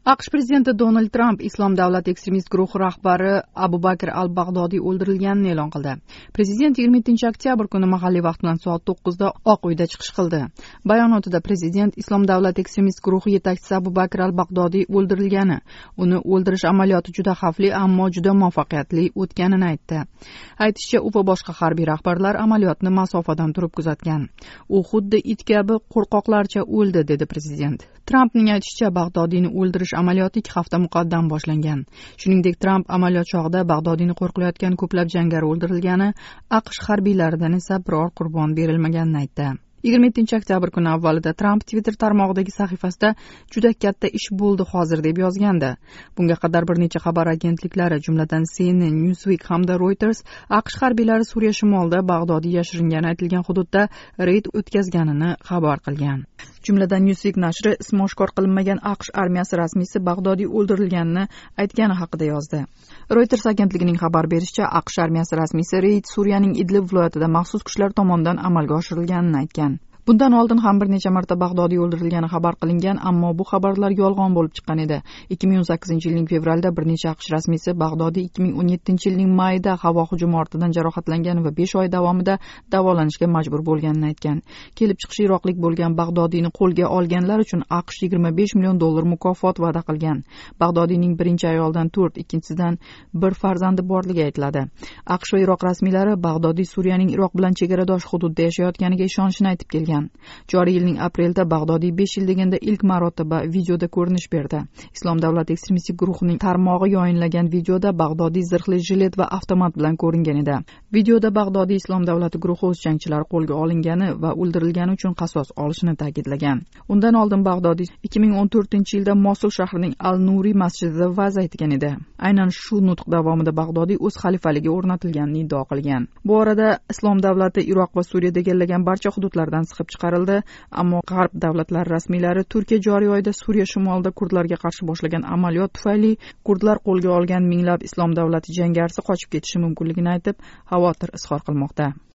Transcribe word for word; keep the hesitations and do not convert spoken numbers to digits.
AQSh prezidenti Donald Tramp Islom davlati ekstremist guruhi rahbari Abu Bakr al-Bag'dodiy o'ldirilganini e'lon qildi. Prezident yigirma yettinchi oktyabr kuni mahalliy vaqt bilan soat to'qqizda Oq uyda chiqish qildi. Bayonotida prezident Islom davlati ekstremist guruhi yetakchisi Abu Bakr al-Bag'dodiy o'ldirilgani, uni o'ldirish amaliyoti juda xavfli, ammo juda muvaffaqiyatli o'tganini aytdi. Aytishicha, u va boshqa harbiy rahbarlar amaliyotni masofadan turib kuzatgan. U xuddi it kabi qo'rqoqlarcha o'ldi, dedi prezident. Trampning aytishicha, Bag'dodiyni o'ldirish amaliyoti ikki hafta muqaddam boshlangan. Shuningdek, Tramp amaliyot chog'ida Bag'dodiyni qo'riqlayotgan ko'plab jangari o'ldirilgani, AQSh harbiylaridan esa biror qurbon berilmaganini aytdi. yigirma yettinchi oktyabr kuni avvalida Tramp Twitter tarmog'idagi sahifasida juda katta ish bo'ldi hozir deb yozgandi. Bunga qadar bir necha xabar agentliklari, jumladan C N N, Newsweek hamda Reuters AQSh harbiylari Suriya shimolida Bag'dodiy yashiringani aytilgan hududda reyd o'tkazganini xabar qilgan. Jumladan Newsweek nashri ismi oshkor qilinmagan AQSh armiyasi rasmiysi Bag'dodiy o'ldirilganini aytgani haqida yozdi. Reuters agentligining xabar berishicha, AQSh armiyasi rasmiysi reyd Suriyaning Idlib viloyatida maxsus kuchlar tomonidan amalga oshirilganini aytgan. Bundan oldin ham bir necha marta Bag'dodiy o'ldirilgani xabar qilingan, ammo bu xabarlar yolg'on bo'lib chiqqan edi. ikki ming o'n sakkizinchi yilning fevralida bir necha AQSh rasmiysi Bag'dodiy ikki ming o'n yettinchi yilning mayida havo hujumi ortidan jarohatlangan va besh oy davomida davolanishga majbur bo'lganini aytgan. Kelib chiqishi iroqlik bo'lgan Bag'dodiyni qo'lga olganlar uchun AQSh yigirma besh million dollar mukofot va'da qilgan. Bag'dodiyning birinchi ayoldan to'rt, ikkinchisidan bir farzandi borligi aytiladi. AQSh va Iroq rasmiylari Bag'dodiy Suriyaning Iroq bilan chegaradosh hududda yashayotganiga ishonishini aytib kelgan. Joriy yilning aprelida Bag'dodiy besh yil deganda ilk marotaba videoda ko'rinish berdi. Islom davlati ekstremistik guruhining tarmog'i yoyinlagan videoda Bag'dodiy zirhli jilet va avtomat bilan ko'ringan edi. Videoda Bag'dodiy Islom davlati guruhi o'z jangchilari qo'lga olingani va o'ldirilgani uchun qasos olishini ta'kidlagan. Undan oldin Bag'dodiy ikki ming o'n to'rtinchi yilda Mosul shahrining Al-Nuri masjidida va'z aytgan edi. Aynan shu nutq davomida Bag'dodiy o'z xalifaligi o'rnatilganini iddao qilgan. Bu orada Islom davlati Iroq va Suriyada egallagan barcha hududlardan siqib chiqarildi, ammo G'arb davlatlari rasmiylari Turkiya joriy oyda Suriya shimolida kurdlarga qarshi boshlagan amaliyot tufayli kurdlar qo'lga olgan minglab Islom davlati jangarisi qochib ketishi mumkinligini aytib, xavotir izhor qilmoqda.